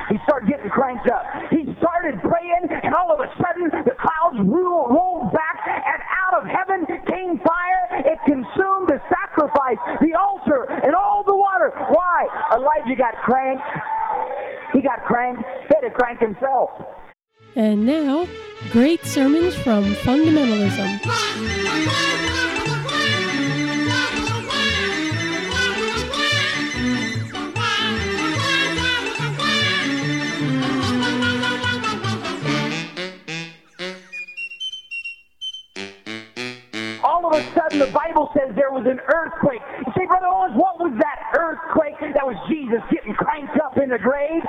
He started getting cranked up. He started praying, and all of a sudden, the clouds rolled back, and out of heaven came fire. It consumed the sacrifice, the altar, and all the water. Why? Elijah got cranked. He got cranked. He had to crank himself. And now, great sermons from fundamentalism. All of a sudden, the Bible says there was an earthquake. You say, Brother Owens, what was that earthquake? That was Jesus getting cranked up in the grave.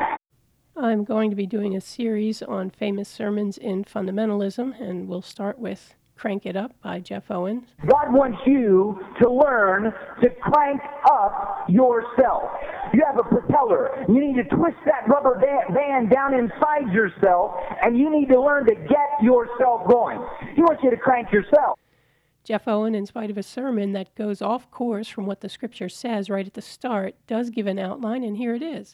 I'm going to be doing a series on famous sermons in fundamentalism, and we'll start with Crank It Up by Jeff Owens. God wants you to learn to crank up yourself. You have a propeller. You need to twist that rubber band down inside yourself, and you need to learn to get yourself going. He wants you to crank yourself. Jeff Owen, in spite of a sermon that goes off course from what the Scripture says right at the start, does give an outline, and here it is.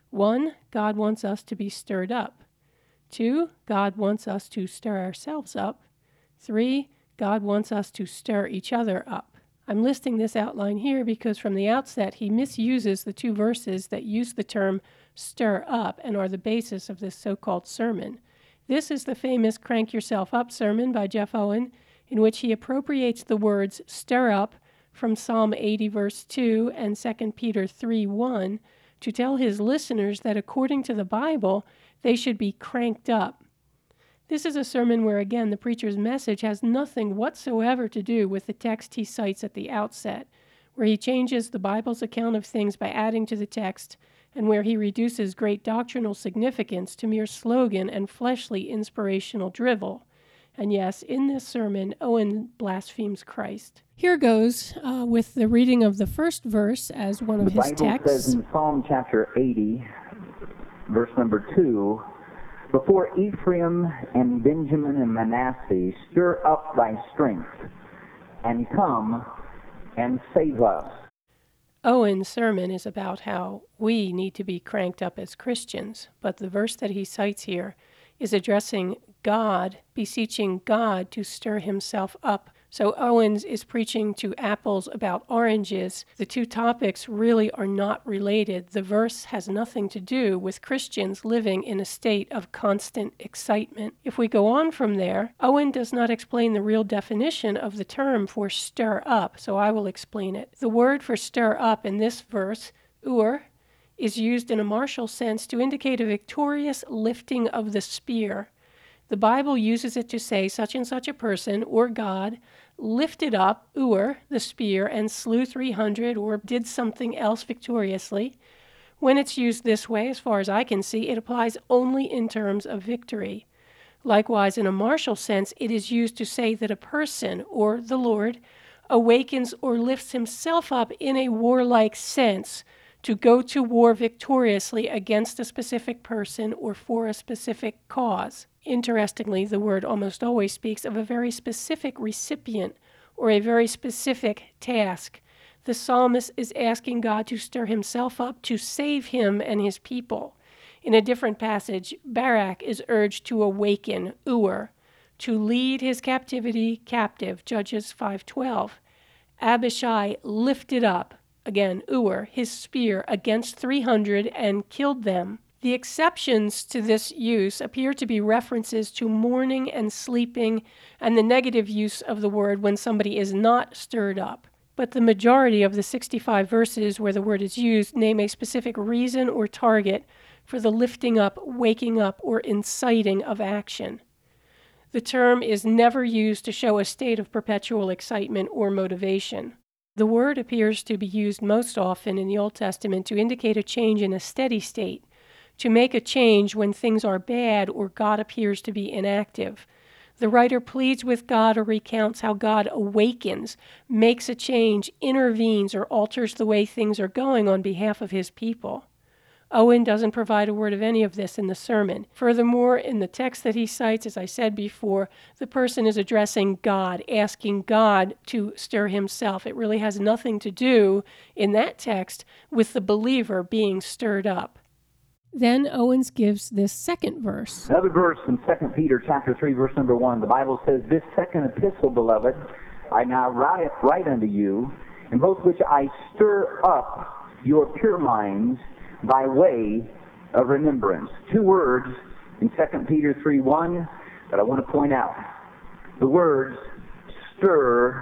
1, God wants us to be stirred up. 2, God wants us to stir ourselves up. 3, God wants us to stir each other up. I'm listing this outline here because from the outset he misuses the 2 verses that use the term stir up and are the basis of this so-called sermon. This is the famous Crank Yourself Up sermon by Jeff Owen, in which he appropriates the words stir up from Psalm 80 verse 2 and 2 Peter 3:1 to tell his listeners that according to the Bible, they should be cranked up. This is a sermon where, again, the preacher's message has nothing whatsoever to do with the text he cites at the outset, where he changes the Bible's account of things by adding to the text, and where he reduces great doctrinal significance to mere slogan and fleshly inspirational drivel. And yes, in this sermon, Owen blasphemes Christ. Here goes with the reading of the first verse as one of his texts. The Bible says in Psalm chapter 80, verse number 2, before Ephraim and Benjamin and Manasseh, stir up thy strength, and come and save us. Owen's sermon is about how we need to be cranked up as Christians, but the verse that he cites here is addressing God, beseeching God to stir himself up. So Owens is preaching to apples about oranges. The 2 topics really are not related. The verse has nothing to do with Christians living in a state of constant excitement. If we go on from there, Owen does not explain the real definition of the term for stir up, so I will explain it. The word for stir up in this verse, ur, is used in a martial sense to indicate a victorious lifting of the spear. The Bible uses it to say such and such a person, or God, lifted up, ur, the spear, and slew 300, or did something else victoriously. When it's used this way, as far as I can see, it applies only in terms of victory. Likewise, in a martial sense, it is used to say that a person, or the Lord, awakens or lifts himself up in a warlike sense to go to war victoriously against a specific person or for a specific cause. Interestingly, the word almost always speaks of a very specific recipient or a very specific task. The psalmist is asking God to stir himself up to save him and his people. In a different passage, Barak is urged to awaken, ur, to lead his captivity captive, Judges 5:12. Abishai lifted up, again, ur, his spear against 300 and killed them. The exceptions to this use appear to be references to mourning and sleeping and the negative use of the word when somebody is not stirred up. But the majority of the 65 verses where the word is used name a specific reason or target for the lifting up, waking up, or inciting of action. The term is never used to show a state of perpetual excitement or motivation. The word appears to be used most often in the Old Testament to indicate a change in a steady state, to make a change when things are bad or God appears to be inactive. The writer pleads with God or recounts how God awakens, makes a change, intervenes, or alters the way things are going on behalf of his people. Owen doesn't provide a word of any of this in the sermon. Furthermore, in the text that he cites, as I said before, the person is addressing God, asking God to stir himself. It really has nothing to do in that text with the believer being stirred up. Then Owens gives this second verse. Another verse in 2 Peter chapter 3, verse number 1. The Bible says, "This second epistle, beloved, I now write unto you, in both which I stir up your pure minds by way of remembrance." Two words in 2 Peter 3:1 that I want to point out. The words stir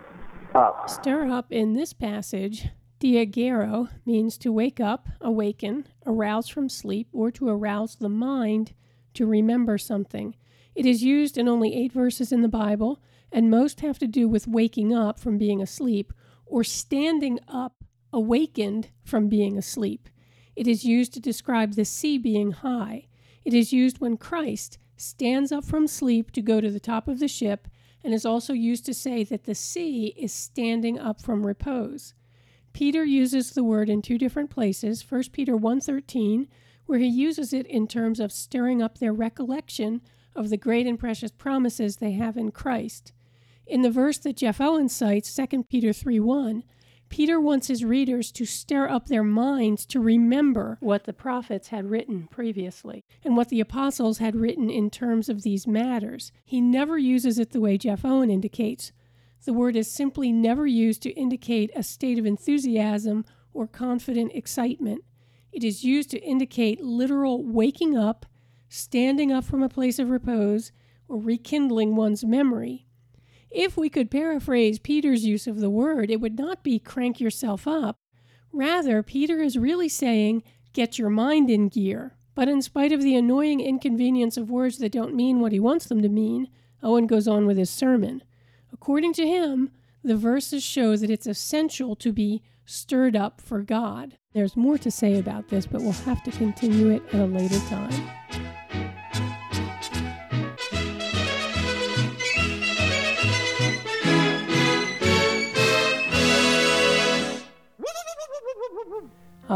up. Stir up in this passage, diagero, means to wake up, awaken, arouse from sleep, or to arouse the mind to remember something. It is used in only 8 verses in the Bible, and most have to do with waking up from being asleep or standing up, awakened from being asleep. It is used to describe the sea being high. It is used when Christ stands up from sleep to go to the top of the ship, and is also used to say that the sea is standing up from repose. Peter uses the word in 2 different places, 1 Peter 1:13, where he uses it in terms of stirring up their recollection of the great and precious promises they have in Christ. In the verse that Jeff Owens cites, 2 Peter 3:1, Peter wants his readers to stir up their minds to remember what the prophets had written previously and what the apostles had written in terms of these matters. He never uses it the way Jeff Owen indicates. The word is simply never used to indicate a state of enthusiasm or confident excitement. It is used to indicate literal waking up, standing up from a place of repose, or rekindling one's memory. If we could paraphrase Peter's use of the word, it would not be crank yourself up. Rather, Peter is really saying, get your mind in gear. But in spite of the annoying inconvenience of words that don't mean what he wants them to mean, Owen goes on with his sermon. According to him, the verses show that it's essential to be stirred up for God. There's more to say about this, but we'll have to continue it at a later time.